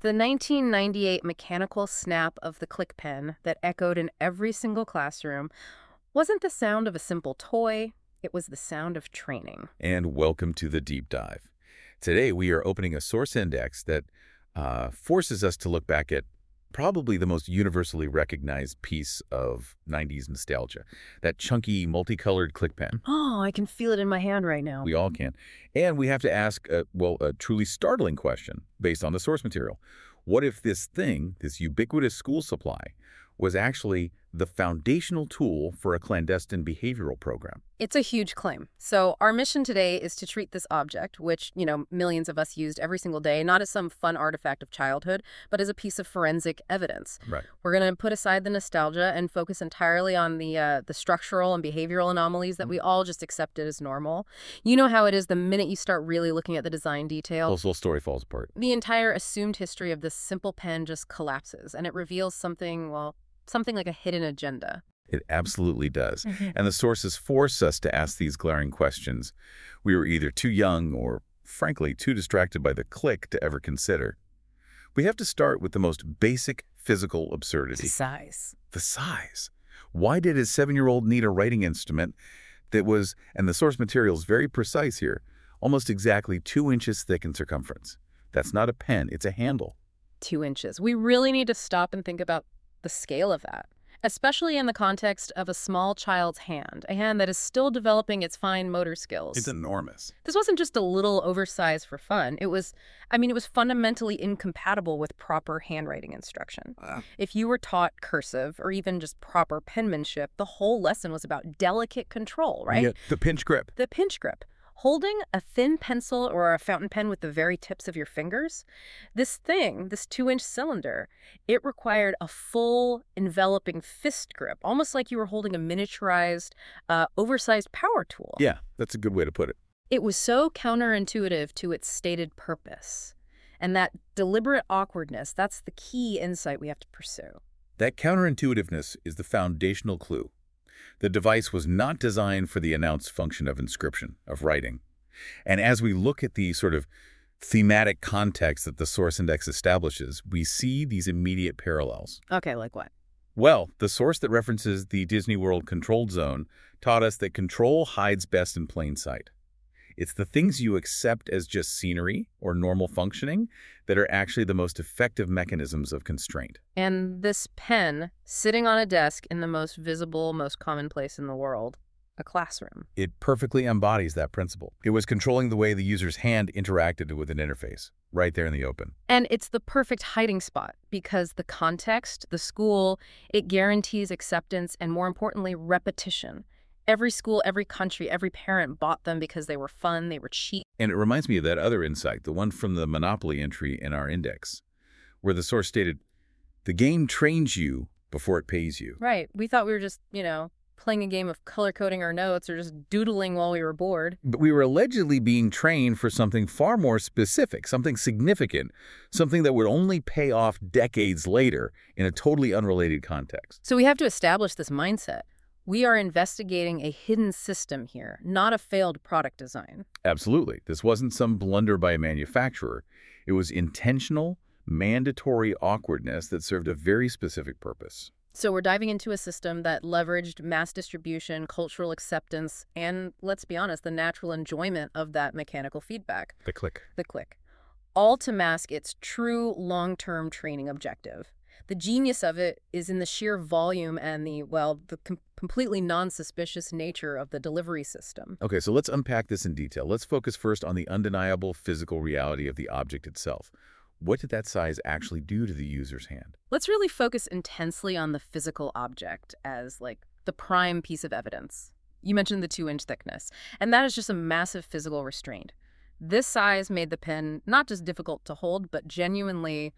The 1998 mechanical snap of the click pen that echoed in every single classroom wasn't the sound of a simple toy, it was the sound of training. And welcome to the deep dive. Today we are opening a source index that forces us to look back at probably the most universally recognized piece of 90s nostalgia, that chunky, multicolored click pen. Oh, I can feel it in my hand right now. We all can. And we have to ask, a truly startling question based on the source material. What if this thing, this ubiquitous school supply, was actually the foundational tool for a clandestine behavioral program? It's a huge claim. So our mission today is to treat this object, which, millions of us used every single day, not as some fun artifact of childhood, but as a piece of forensic evidence. Right. We're going to put aside the nostalgia and focus entirely on the structural and behavioral anomalies that we all just accepted as normal. You know how it is the minute you start really looking at the design detail. The whole story falls apart. The entire assumed history of this simple pen just collapses, and it reveals something like a hidden agenda. It absolutely does. And the sources force us to ask these glaring questions we were either too young or, frankly, too distracted by the click to ever consider. We have to start with the most basic physical absurdity. Size. The size. Why did a 7-year-old need a writing instrument that was, and the source material is very precise here, almost exactly 2 inches thick in circumference? That's not a pen, it's a handle. 2 inches. We really need to stop and think about the scale of that, especially in the context of a small child's hand, a hand that is still developing its fine motor skills. It's enormous. This wasn't just a little oversized for fun. It was fundamentally incompatible with proper handwriting instruction. If you were taught cursive or even just proper penmanship, the whole lesson was about delicate control, right? Yeah, the pinch grip. The pinch grip. Holding a thin pencil or a fountain pen with the very tips of your fingers, this 2-inch cylinder, it required a full, enveloping fist grip, almost like you were holding a miniaturized, oversized power tool. Yeah, that's a good way to put it. It was so counterintuitive to its stated purpose. And that deliberate awkwardness, that's the key insight we have to pursue. That counterintuitiveness is the foundational clue. The device was not designed for the announced function of inscription, of writing. And as we look at the sort of thematic context that the source index establishes, we see these immediate parallels. Okay, like what? Well, the source that references the Disney World controlled zone taught us that control hides best in plain sight. It's the things you accept as just scenery or normal functioning that are actually the most effective mechanisms of constraint. And this pen, sitting on a desk in the most visible, most common place in the world, a classroom. It perfectly embodies that principle. It was controlling the way the user's hand interacted with an interface, right there in the open. And it's the perfect hiding spot because the context, the school, it guarantees acceptance and, more importantly, repetition. Every school, every country, every parent bought them because they were fun, they were cheap. And it reminds me of that other insight, the one from the Monopoly entry in our index, where the source stated, the game trains you before it pays you. Right. We thought we were just, playing a game of color-coding our notes or just doodling while we were bored. But we were allegedly being trained for something far more specific, something significant, something that would only pay off decades later in a totally unrelated context. So we have to establish this mindset. We are investigating a hidden system here, not a failed product design. Absolutely. This wasn't some blunder by a manufacturer. It was intentional, mandatory awkwardness that served a very specific purpose. So we're diving into a system that leveraged mass distribution, cultural acceptance, and, let's be honest, the natural enjoyment of that mechanical feedback. The click. The click. All to mask its true long-term training objective. The genius of it is in the sheer volume and the completely non-suspicious nature of the delivery system. Okay, so let's unpack this in detail. Let's focus first on the undeniable physical reality of the object itself. What did that size actually do to the user's hand? Let's really focus intensely on the physical object as, the prime piece of evidence. You mentioned the 2-inch thickness, and that is just a massive physical restraint. This size made the pen not just difficult to hold, but genuinely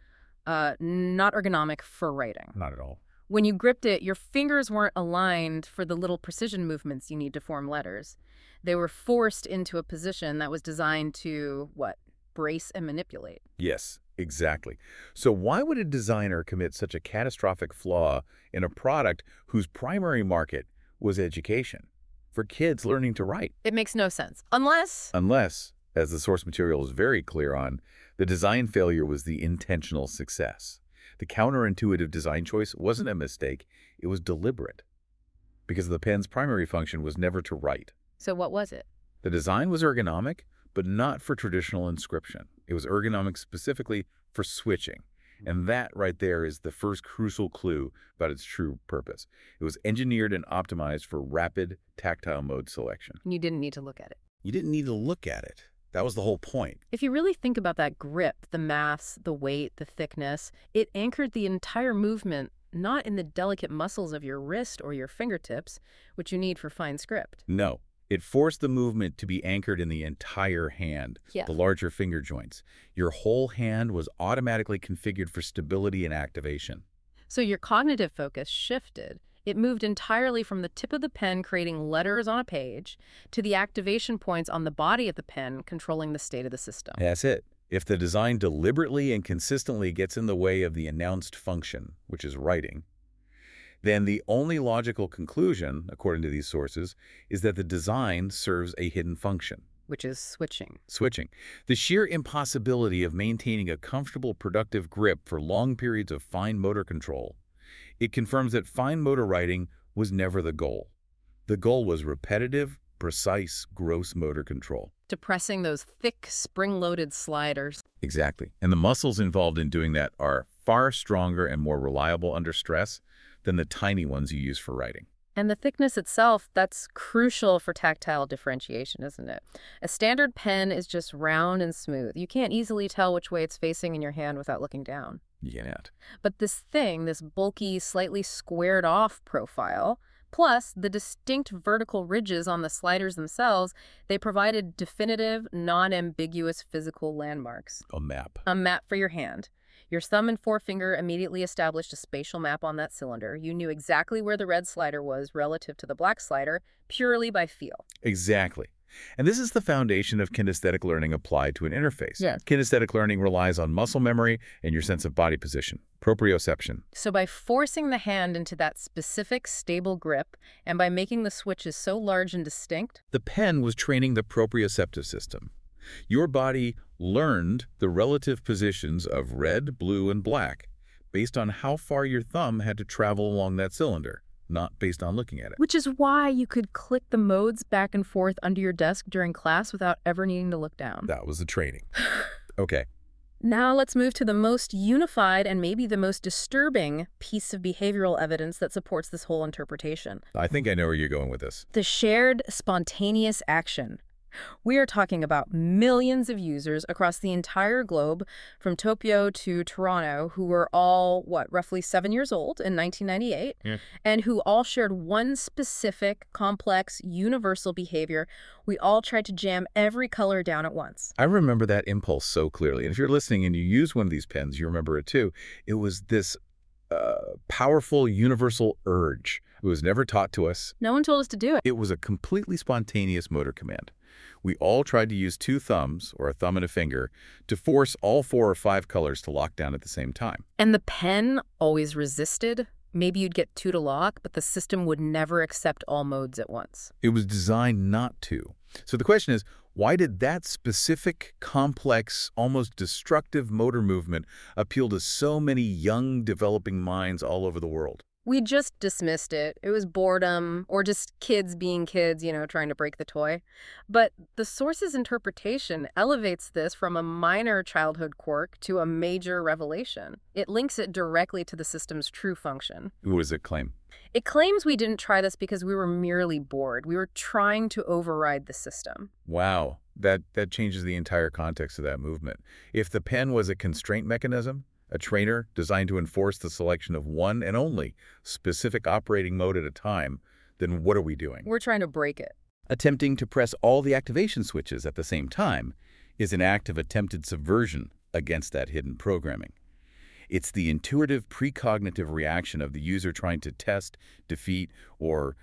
not ergonomic for writing. Not at all. When you gripped it, your fingers weren't aligned for the little precision movements you need to form letters. They were forced into a position that was designed to, brace and manipulate. Yes, exactly. So why would a designer commit such a catastrophic flaw in a product whose primary market was education, for kids learning to write? It makes no sense. Unless as the source material is very clear on, the design failure was the intentional success. The counterintuitive design choice wasn't a mistake, it was deliberate. Because the pen's primary function was never to write. So what was it? The design was ergonomic, but not for traditional inscription. It was ergonomic specifically for switching. And that right there is the first crucial clue about its true purpose. It was engineered and optimized for rapid tactile mode selection. You didn't need to look at it. You didn't need to look at it. That was the whole point. If you really think about that grip, the mass, the weight, the thickness, it anchored the entire movement, not in the delicate muscles of your wrist or your fingertips, which you need for fine script. No. It forced the movement to be anchored in the entire hand, Yeah. the larger finger joints. Your whole hand was automatically configured for stability and activation. So your cognitive focus shifted. It moved entirely from the tip of the pen creating letters on a page to the activation points on the body of the pen controlling the state of the system. That's it. If the design deliberately and consistently gets in the way of the announced function, which is writing, then the only logical conclusion, according to these sources, is that the design serves a hidden function. Which is switching. Switching. The sheer impossibility of maintaining a comfortable, productive grip for long periods of fine motor control. It confirms that fine motor writing was never the goal. The goal was repetitive, precise, gross motor control. Depressing those thick, spring-loaded sliders. Exactly. And the muscles involved in doing that are far stronger and more reliable under stress than the tiny ones you use for writing. And the thickness itself, that's crucial for tactile differentiation, isn't it? A standard pen is just round and smooth. You can't easily tell which way it's facing in your hand without looking down. Yeah. But this thing, this bulky, slightly squared off profile, plus the distinct vertical ridges on the sliders themselves, they provided definitive, non-ambiguous physical landmarks. A map. A map for your hand. Your thumb and forefinger immediately established a spatial map on that cylinder. You knew exactly where the red slider was relative to the black slider, purely by feel. Exactly. And this is the foundation of kinesthetic learning applied to an interface. Yeah. Kinesthetic learning relies on muscle memory and your sense of body position, proprioception. So by forcing the hand into that specific stable grip, and by making the switches so large and distinct, The pen was training the proprioceptive system. Your body learned the relative positions of red, blue, and black based on how far your thumb had to travel along that cylinder, not based on looking at it. which is why you could click the modes back and forth under your desk during class without ever needing to look down. That was the training. Okay. Now let's move to the most unified and maybe the most disturbing piece of behavioral evidence that supports this whole interpretation. I think I know where you're going with this. The shared spontaneous action. We are talking about millions of users across the entire globe, from Tokyo to Toronto, who were all, roughly 7 years old in 1998, and who all shared one specific, complex, universal behavior. We all tried to jam every color down at once. I remember that impulse so clearly. And if you're listening and you use one of these pens, you remember it too. It was this powerful, universal urge. It was never taught to us. No one told us to do it. It was a completely spontaneous motor command. We all tried to use two thumbs, or a thumb and a finger, to force all 4 or 5 colors to lock down at the same time. And the pen always resisted. Maybe you'd get 2 to lock, but the system would never accept all modes at once. It was designed not to. So the question is, why did that specific, complex, almost destructive motor movement appeal to so many young, developing minds all over the world? We just dismissed it. It was boredom, or just kids being kids, trying to break the toy. But the source's interpretation elevates this from a minor childhood quirk to a major revelation. It links it directly to the system's true function. What does it claim? It claims we didn't try this because we were merely bored. We were trying to override the system. Wow, that changes the entire context of that movement. If the pen was a constraint mechanism, a trainer designed to enforce the selection of one and only specific operating mode at a time, then what are we doing? We're trying to break it. Attempting to press all the activation switches at the same time is an act of attempted subversion against that hidden programming. It's the intuitive precognitive reaction of the user trying to test, defeat, or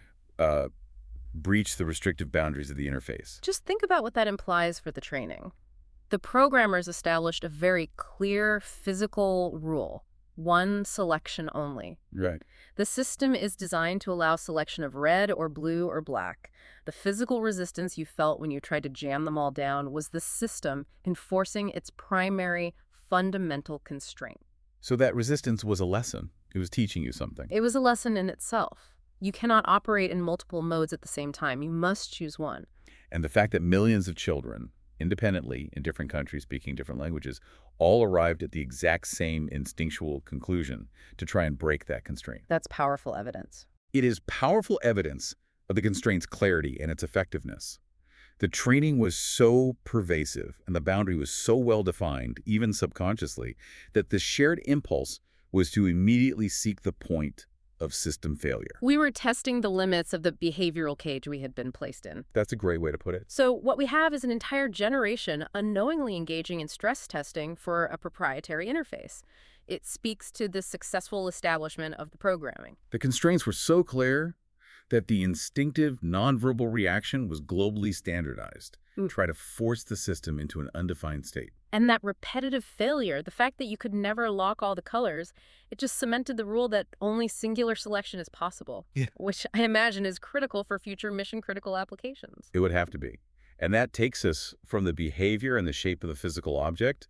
breach the restrictive boundaries of the interface. Just think about what that implies for the training. The programmers established a very clear physical rule. one selection only. Right. The system is designed to allow selection of red or blue or black. The physical resistance you felt when you tried to jam them all down was the system enforcing its primary fundamental constraint. So that resistance was a lesson. It was teaching you something. It was a lesson in itself. You cannot operate in multiple modes at the same time. You must choose one. And the fact that millions of children, independently, in different countries speaking different languages, all arrived at the exact same instinctual conclusion to try and break that constraint. That's powerful evidence. It is powerful evidence of the constraint's clarity and its effectiveness. The training was so pervasive and the boundary was so well defined, even subconsciously, that the shared impulse was to immediately seek the point of system failure. We were testing the limits of the behavioral cage we had been placed in. That's a great way to put it. So what we have is an entire generation unknowingly engaging in stress testing for a proprietary interface. It speaks to the successful establishment of the programming. The constraints were so clear that the instinctive, nonverbal reaction was globally standardized. Try to force the system into an undefined state. And that repetitive failure, the fact that you could never lock all the colors, it just cemented the rule that only singular selection is possible, which I imagine is critical for future mission-critical applications. It would have to be. And that takes us from the behavior and the shape of the physical object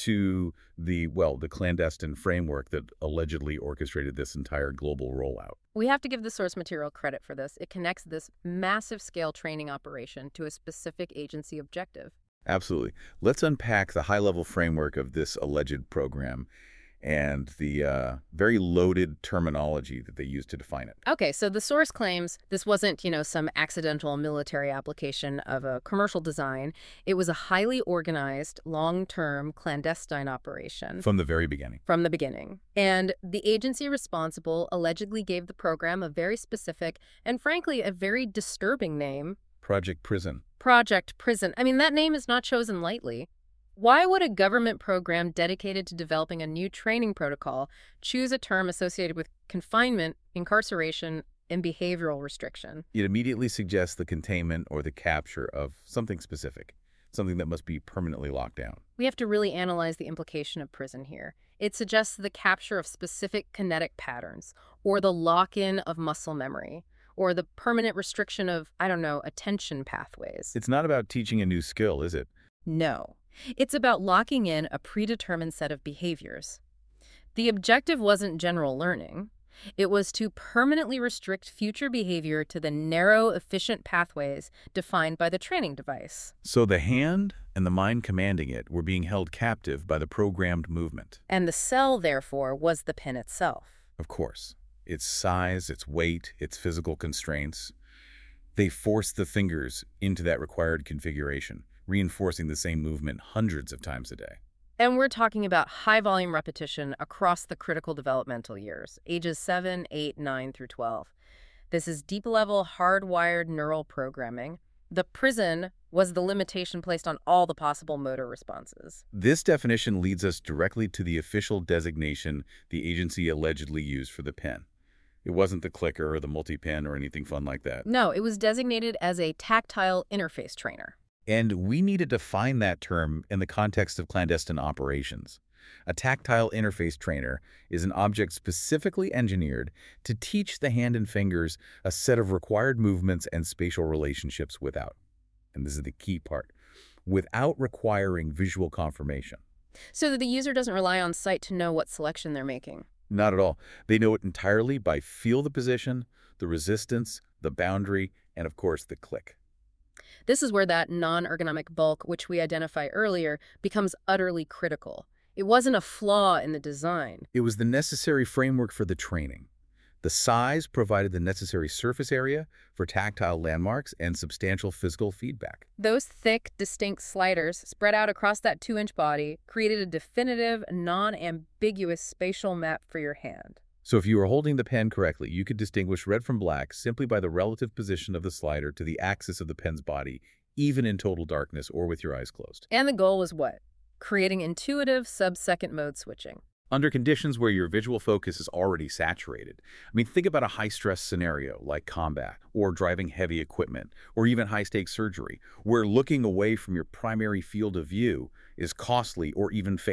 to the clandestine framework that allegedly orchestrated this entire global rollout. We have to give the source material credit for this. It connects this massive scale training operation to a specific agency objective. Absolutely. Let's unpack the high-level framework of this alleged program and the very loaded terminology that they used to define it. Okay, so the source claims this wasn't, some accidental military application of a commercial design. It was a highly organized, long-term, clandestine operation. From the very beginning. From the beginning. And the agency responsible allegedly gave the program a very specific and, frankly, a very disturbing name. Project Prison. Project Prison. I mean, that name is not chosen lightly. Why would a government program dedicated to developing a new training protocol choose a term associated with confinement, incarceration, and behavioral restriction? It immediately suggests the containment or the capture of something specific, something that must be permanently locked down. We have to really analyze the implication of prison here. It suggests the capture of specific kinetic patterns, or the lock-in of muscle memory, or the permanent restriction of, attention pathways. It's not about teaching a new skill, is it? No. It's about locking in a predetermined set of behaviors. The objective wasn't general learning. It was to permanently restrict future behavior to the narrow, efficient pathways defined by the training device. So the hand and the mind commanding it were being held captive by the programmed movement. And the cell, therefore, was the pin itself. Of course. Its size, its weight, its physical constraints. They forced the fingers into that required configuration, reinforcing the same movement hundreds of times a day. And we're talking about high-volume repetition across the critical developmental years, ages 7, 8, 9 through 12. This is deep-level, hardwired neural programming. The prison was the limitation placed on all the possible motor responses. This definition leads us directly to the official designation the agency allegedly used for the pen. It wasn't the clicker or the multi-pen or anything fun like that. No, it was designated as a tactile interface trainer. And we need to define that term in the context of clandestine operations. A tactile interface trainer is an object specifically engineered to teach the hand and fingers a set of required movements and spatial relationships without, and this is the key part, without requiring visual confirmation. So that the user doesn't rely on sight to know what selection they're making. Not at all. They know it entirely by feel the position, the resistance, the boundary, and of course the click. This is where that non-ergonomic bulk, which we identified earlier, becomes utterly critical. It wasn't a flaw in the design. It was the necessary framework for the training. The size provided the necessary surface area for tactile landmarks and substantial physical feedback. Those thick, distinct sliders spread out across that 2-inch body created a definitive, non-ambiguous spatial map for your hand. So if you were holding the pen correctly, you could distinguish red from black simply by the relative position of the slider to the axis of the pen's body, even in total darkness or with your eyes closed. And the goal was what? Creating intuitive sub-second mode switching. Under conditions where your visual focus is already saturated. Think about a high-stress scenario like combat or driving heavy equipment or even high-stakes surgery, where looking away from your primary field of view is costly or even fatal.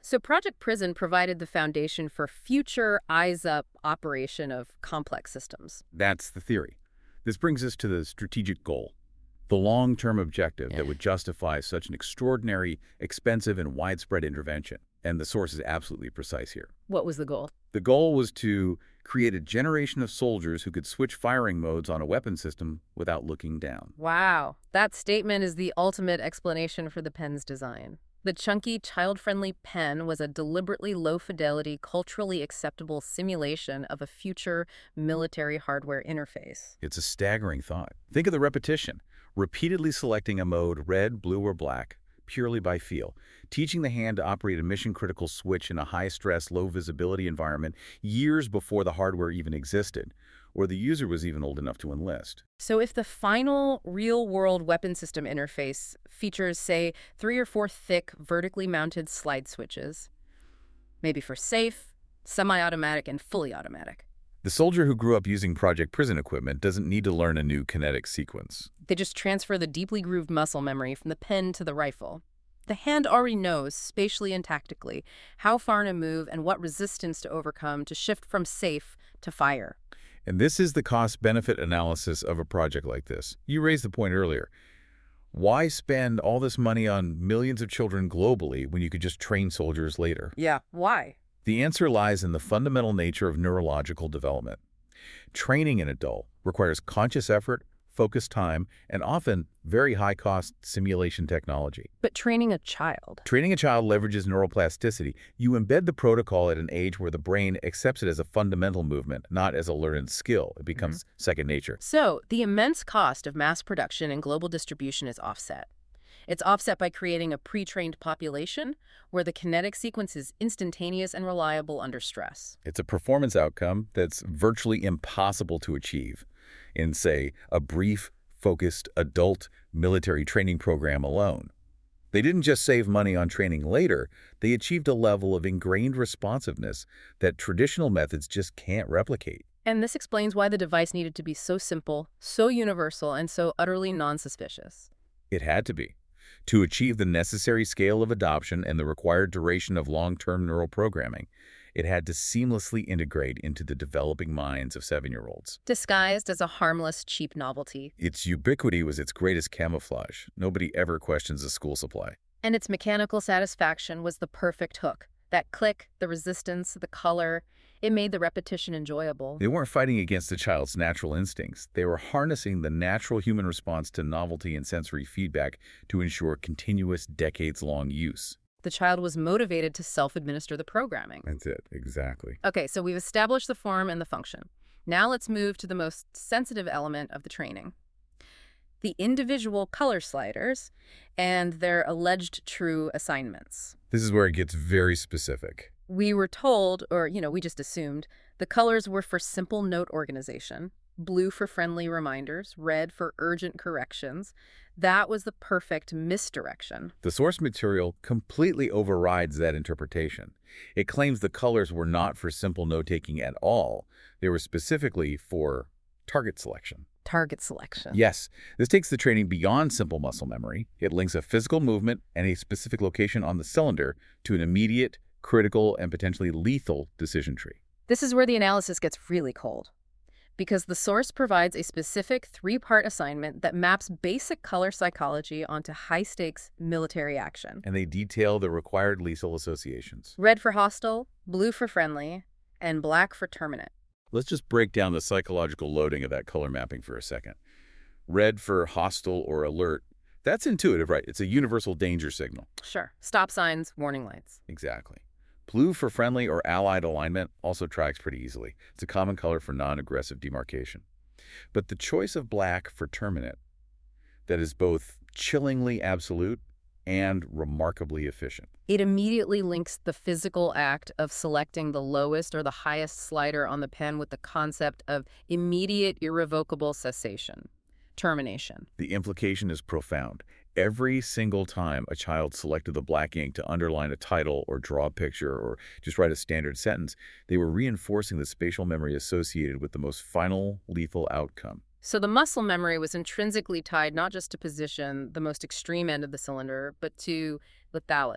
So Project Prison provided the foundation for future eyes-up operation of complex systems. That's the theory. This brings us to the strategic goal, the long-term objective that would justify such an extraordinary, expensive, and widespread intervention. And the source is absolutely precise here. What was the goal? The goal was to create a generation of soldiers who could switch firing modes on a weapon system without looking down. Wow, that statement is the ultimate explanation for the pen's design. The chunky, child-friendly pen was a deliberately low-fidelity, culturally acceptable simulation of a future military hardware interface. It's a staggering thought. Think of the repetition, repeatedly selecting a mode, red, blue, or black, purely by feel, teaching the hand to operate a mission-critical switch in a high-stress, low-visibility environment years before the hardware even existed, or the user was even old enough to enlist. So if the final real-world weapon system interface features, say, 3 or 4 thick, vertically mounted slide switches, maybe for safe, semi-automatic, and fully automatic, The soldier who grew up using Project Prison equipment doesn't need to learn a new kinetic sequence. they just transfer the deeply grooved muscle memory from the pen to the rifle. The hand already knows, spatially and tactically, how far to move and what resistance to overcome to shift from safe to fire. And this is the cost-benefit analysis of a project like this. You raised the point earlier. Why spend all this money on millions of children globally when you could just train soldiers later? Yeah, why? The answer lies in the fundamental nature of neurological development. Training an adult requires conscious effort, focused time, and often very high-cost simulation technology. But training a child. Training a child leverages neuroplasticity. You embed the protocol at an age where the brain accepts it as a fundamental movement, not as a learned skill. It becomes second nature. So, the immense cost of mass production and global distribution is offset. It's offset by creating a pre-trained population where the kinetic sequence is instantaneous and reliable under stress. It's a performance outcome that's virtually impossible to achieve in, say, a brief, focused adult military training program alone. They didn't just save money on training later, they achieved a level of ingrained responsiveness that traditional methods just can't replicate. And this explains why the device needed to be so simple, so universal, and so utterly non-suspicious. It had to be. To achieve the necessary scale of adoption and the required duration of long-term neural programming, it had to seamlessly integrate into the developing minds of 7-year-olds. Disguised as a harmless, cheap novelty. Its ubiquity was its greatest camouflage. Nobody ever questions the school supply. And its mechanical satisfaction was the perfect hook. That click, the resistance, the color, it made the repetition enjoyable. They weren't fighting against the child's natural instincts. They were harnessing the natural human response to novelty and sensory feedback to ensure continuous, decades-long use. The child was motivated to self-administer the programming. That's it, exactly. Okay, so we've established the form and the function. Now let's move to the most sensitive element of the training. The individual color sliders and their alleged true assignments. This is where it gets very specific. We were told, or, we just assumed, the colors were for simple note organization, blue for friendly reminders, red for urgent corrections. That was the perfect misdirection. The source material completely overrides that interpretation. It claims the colors were not for simple note-taking at all. They were specifically for target selection. Target selection. Yes, this takes the training beyond simple muscle memory. It links a physical movement and a specific location on the cylinder to an immediate, critical, and potentially lethal decision tree. This is where the analysis gets really cold, because the source provides a specific 3-part assignment that maps basic color psychology onto high-stakes military action. And they detail the required lethal associations. Red for hostile, blue for friendly, and black for terminate. Let's just break down the psychological loading of that color mapping for a second. Red for hostile or alert. That's intuitive, right? It's a universal danger signal. Sure. Stop signs, warning lights. Exactly. Blue for friendly or allied alignment also tracks pretty easily. It's a common color for non-aggressive demarcation. But the choice of black for terminate, that is both chillingly absolute and remarkably efficient. It immediately links the physical act of selecting the lowest or the highest slider on the pen with the concept of immediate irrevocable cessation, termination. The implication is profound. Every single time a child selected the black ink to underline a title or draw a picture or just write a standard sentence, they were reinforcing the spatial memory associated with the most final lethal outcome. So the muscle memory was intrinsically tied not just to position, the most extreme end of the cylinder, but to lethality.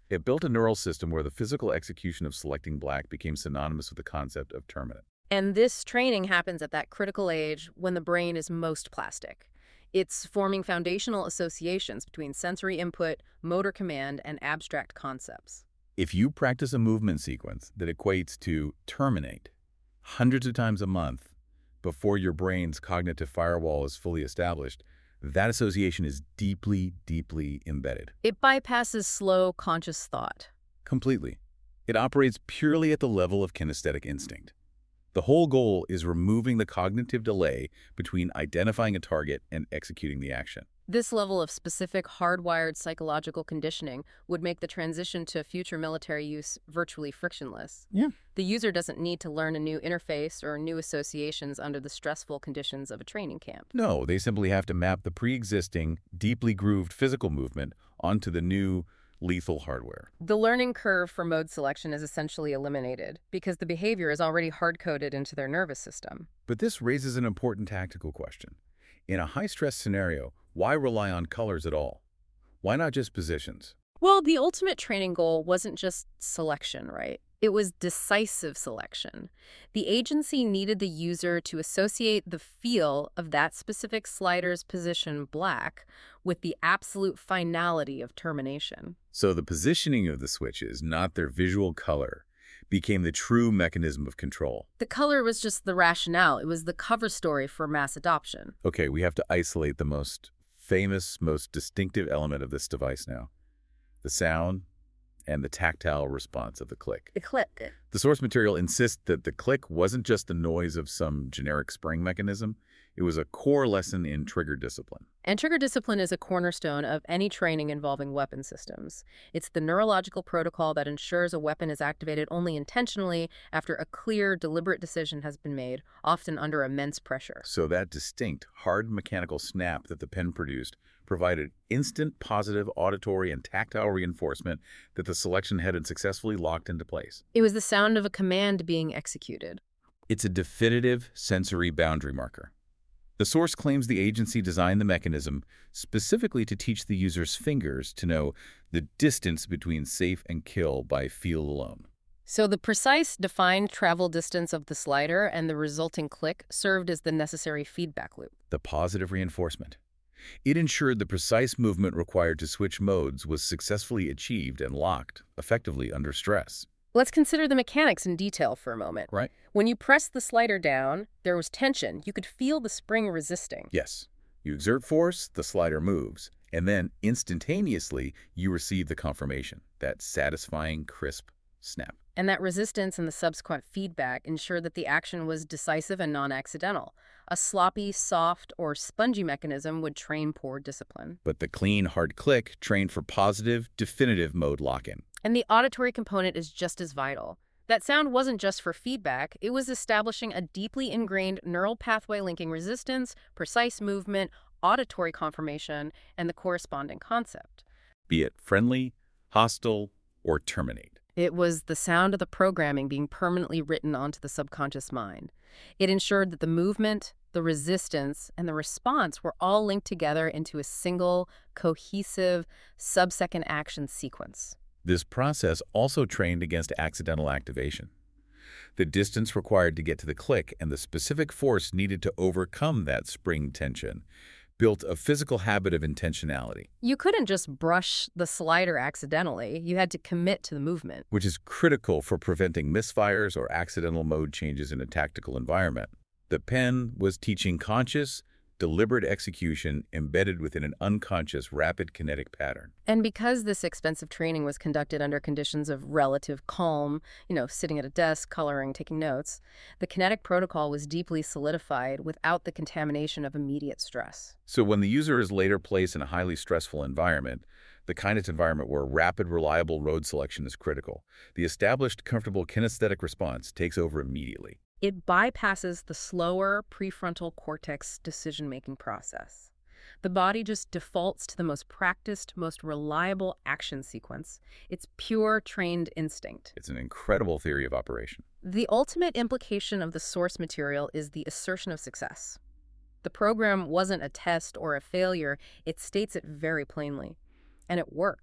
It built a neural system where the physical execution of selecting black became synonymous with the concept of terminate. And this training happens at that critical age when the brain is most plastic. It's forming foundational associations between sensory input, motor command, and abstract concepts. If you practice a movement sequence that equates to terminate hundreds of times a month before your brain's cognitive firewall is fully established, that association is deeply, deeply embedded. It bypasses slow, conscious thought. Completely. It operates purely at the level of kinesthetic instinct. The whole goal is removing the cognitive delay between identifying a target and executing the action. This level of specific hardwired psychological conditioning would make the transition to future military use virtually frictionless. Yeah. The user doesn't need to learn a new interface or new associations under the stressful conditions of a training camp. No, they simply have to map the pre-existing, deeply grooved physical movement onto the new, lethal hardware. The learning curve for mode selection is essentially eliminated because the behavior is already hard-coded into their nervous system. But this raises an important tactical question. In a high-stress scenario, why rely on colors at all? Why not just positions? Well, the ultimate training goal wasn't just selection, right? It was decisive selection. The agency needed the user to associate the feel of that specific slider's position black with the absolute finality of termination. So the positioning of the switches, not their visual color, became the true mechanism of control. The color was just the rationale. It was the cover story for mass adoption. Okay, we have to isolate the most famous, most distinctive element of this device now. The sound and the tactile response of the click. The click. The source material insists that the click wasn't just the noise of some generic spring mechanism. It was a core lesson in trigger discipline. And trigger discipline is a cornerstone of any training involving weapon systems. It's the neurological protocol that ensures a weapon is activated only intentionally after a clear, deliberate decision has been made, often under immense pressure. So that distinct, hard mechanical snap that the pen produced provided instant positive auditory and tactile reinforcement that the selection had successfully locked into place. It was the sound of a command being executed. It's a definitive sensory boundary marker. The source claims the agency designed the mechanism specifically to teach the user's fingers to know the distance between safe and kill by feel alone. So the precise, defined travel distance of the slider and the resulting click served as the necessary feedback loop. The positive reinforcement. It ensured the precise movement required to switch modes was successfully achieved and locked, effectively under stress. Let's consider the mechanics in detail for a moment. Right. When you pressed the slider down, there was tension. You could feel the spring resisting. Yes. You exert force, the slider moves, and then instantaneously you receive the confirmation, that satisfying, crisp snap. And that resistance and the subsequent feedback ensured that the action was decisive and non-accidental. A sloppy, soft, or spongy mechanism would train poor discipline. But the clean, hard click trained for positive, definitive mode lock-in. And the auditory component is just as vital. That sound wasn't just for feedback, it was establishing a deeply ingrained neural pathway linking resistance, precise movement, auditory confirmation, and the corresponding concept. Be it friendly, hostile, or terminate. It was the sound of the programming being permanently written onto the subconscious mind. It ensured that the movement, the resistance, and the response were all linked together into a single, cohesive, sub-second action sequence. This process also trained against accidental activation. The distance required to get to the click and the specific force needed to overcome that spring tension built a physical habit of intentionality. You couldn't just brush the slider accidentally. You had to commit to the movement. Which is critical for preventing misfires or accidental mode changes in a tactical environment. The pen was teaching conscious, deliberate execution embedded within an unconscious, rapid kinetic pattern. And because this expensive training was conducted under conditions of relative calm, sitting at a desk, coloring, taking notes, the kinetic protocol was deeply solidified without the contamination of immediate stress. So when the user is later placed in a highly stressful environment, the kind of environment where rapid, reliable road selection is critical, the established, comfortable kinesthetic response takes over immediately. It bypasses the slower prefrontal cortex decision-making process. The body just defaults to the most practiced, most reliable action sequence. It's pure trained instinct. It's an incredible theory of operation. The ultimate implication of the source material is the assertion of success. The program wasn't a test or a failure. It states it very plainly. And it worked.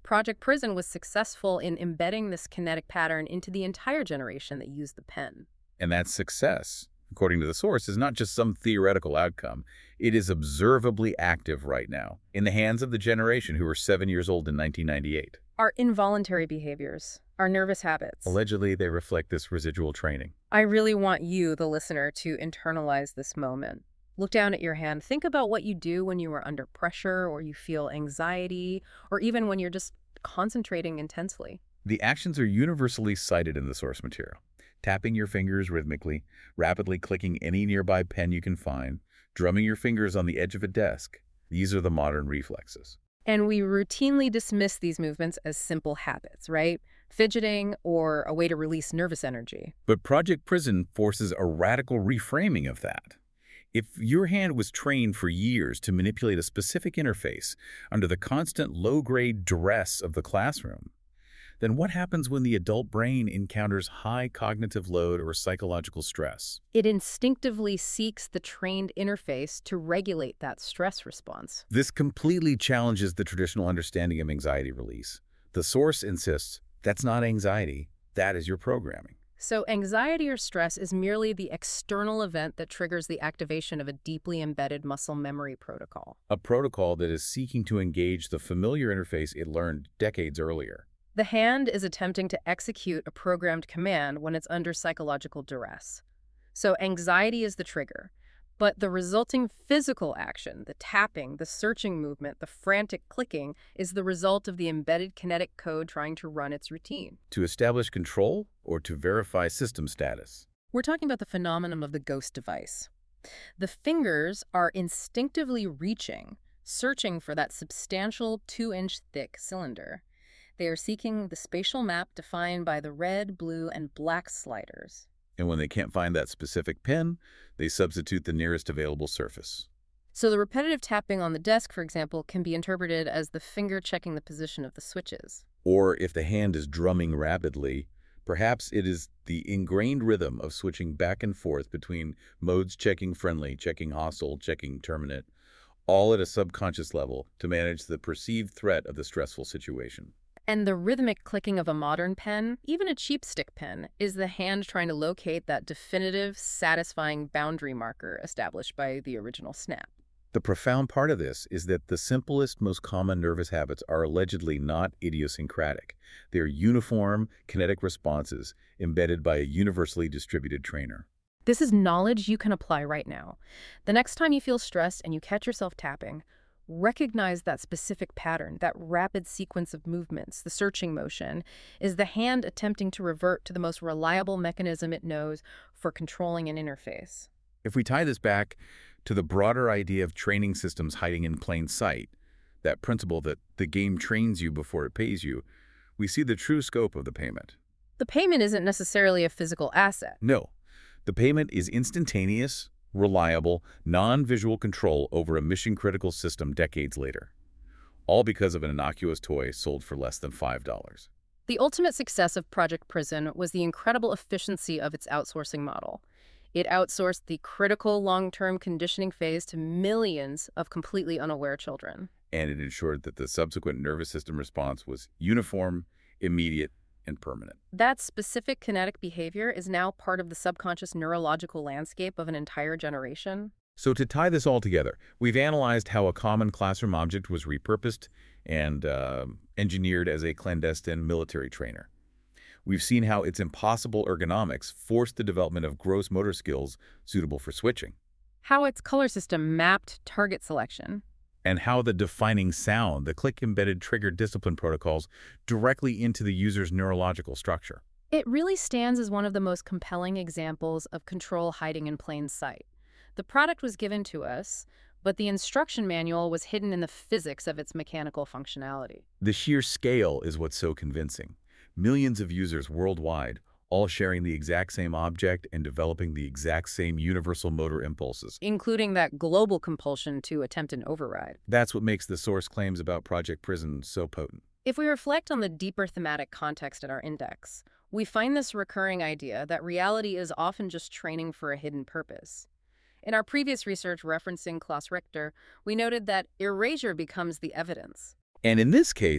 Project Prison was successful in embedding this kinetic pattern into the entire generation that used the pen. And that success, according to the source, is not just some theoretical outcome. It is observably active right now in the hands of the generation who were 7 years old in 1998. Our involuntary behaviors, our nervous habits. Allegedly, they reflect this residual training. I really want you, the listener, to internalize this moment. Look down at your hand. Think about what you do when you are under pressure or you feel anxiety or even when you're just concentrating intensely. The actions are universally cited in the source material. Tapping your fingers rhythmically, rapidly clicking any nearby pen you can find, drumming your fingers on the edge of a desk. These are the modern reflexes. And we routinely dismiss these movements as simple habits, right? Fidgeting or a way to release nervous energy. But Project Prison forces a radical reframing of that. If your hand was trained for years to manipulate a specific interface under the constant low-grade duress of the classroom, then what happens when the adult brain encounters high cognitive load or psychological stress? It instinctively seeks the trained interface to regulate that stress response. This completely challenges the traditional understanding of anxiety release. The source insists that's not anxiety, that is your programming. So anxiety or stress is merely the external event that triggers the activation of a deeply embedded muscle memory protocol. A protocol that is seeking to engage the familiar interface it learned decades earlier. The hand is attempting to execute a programmed command when it's under psychological duress. So anxiety is the trigger, but the resulting physical action, the tapping, the searching movement, the frantic clicking, is the result of the embedded kinetic code trying to run its routine. To establish control or to verify system status? We're talking about the phenomenon of the ghost device. The fingers are instinctively reaching, searching for that substantial 2-inch thick cylinder. They are seeking the spatial map defined by the red, blue, and black sliders. And when they can't find that specific pin, they substitute the nearest available surface. So the repetitive tapping on the desk, for example, can be interpreted as the finger checking the position of the switches. Or if the hand is drumming rapidly, perhaps it is the ingrained rhythm of switching back and forth between modes, checking friendly, checking hostile, checking terminate, all at a subconscious level to manage the perceived threat of the stressful situation. And the rhythmic clicking of a modern pen, even a cheap stick pen, is the hand trying to locate that definitive, satisfying boundary marker established by the original snap. The profound part of this is that the simplest, most common nervous habits are allegedly not idiosyncratic. They're uniform, kinetic responses embedded by a universally distributed trainer. This is knowledge you can apply right now. The next time you feel stressed and you catch yourself tapping, recognize that specific pattern, that rapid sequence of movements, the searching motion, is the hand attempting to revert to the most reliable mechanism it knows for controlling an interface. If we tie this back to the broader idea of training systems hiding in plain sight, that principle that the game trains you before it pays you, we see the true scope of the payment. The payment isn't necessarily a physical asset. No, the payment is instantaneous, reliable, non-visual control over a mission-critical system decades later, all because of an innocuous toy sold for less than $5. The ultimate success of Project Prison was the incredible efficiency of its outsourcing model. It outsourced the critical long-term conditioning phase to millions of completely unaware children. And it ensured that the subsequent nervous system response was uniform, immediate, and permanent. That specific kinetic behavior is now part of the subconscious neurological landscape of an entire generation. So to tie this all together, we've analyzed how a common classroom object was repurposed and engineered as a clandestine military trainer. We've seen how its impossible ergonomics forced the development of gross motor skills suitable for switching. How its color system mapped target selection. And how the defining sound, the click-embedded trigger discipline protocols, directly into the user's neurological structure. It really stands as one of the most compelling examples of control hiding in plain sight. The product was given to us, but the instruction manual was hidden in the physics of its mechanical functionality. The sheer scale is what's so convincing. Millions of users worldwide, all sharing the exact same object and developing the exact same universal motor impulses. Including that global compulsion to attempt an override. That's what makes the source claims about Project Prison so potent. If we reflect on the deeper thematic context in our index, we find this recurring idea that reality is often just training for a hidden purpose. In our previous research referencing Klaus Richter, we noted that erasure becomes the evidence. And in this case,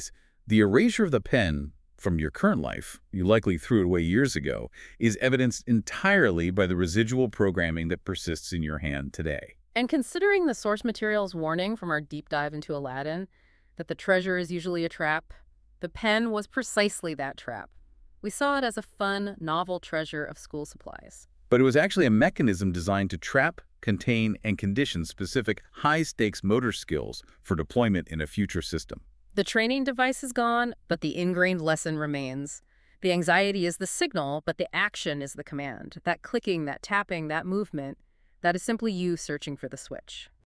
The erasure of the pen from your current life, you likely threw it away years ago, is evidenced entirely by the residual programming that persists in your hand today. And considering the source material's warning from our deep dive into Aladdin, that the treasure is usually a trap, the pen was precisely that trap. We saw it as a fun, novel treasure of school supplies. But it was actually a mechanism designed to trap, contain, and condition specific high-stakes motor skills for deployment in a future system. The training device is gone, but the ingrained lesson remains. The anxiety is the signal, but the action is the command. That clicking, that tapping, that movement, that is simply you searching for the switch.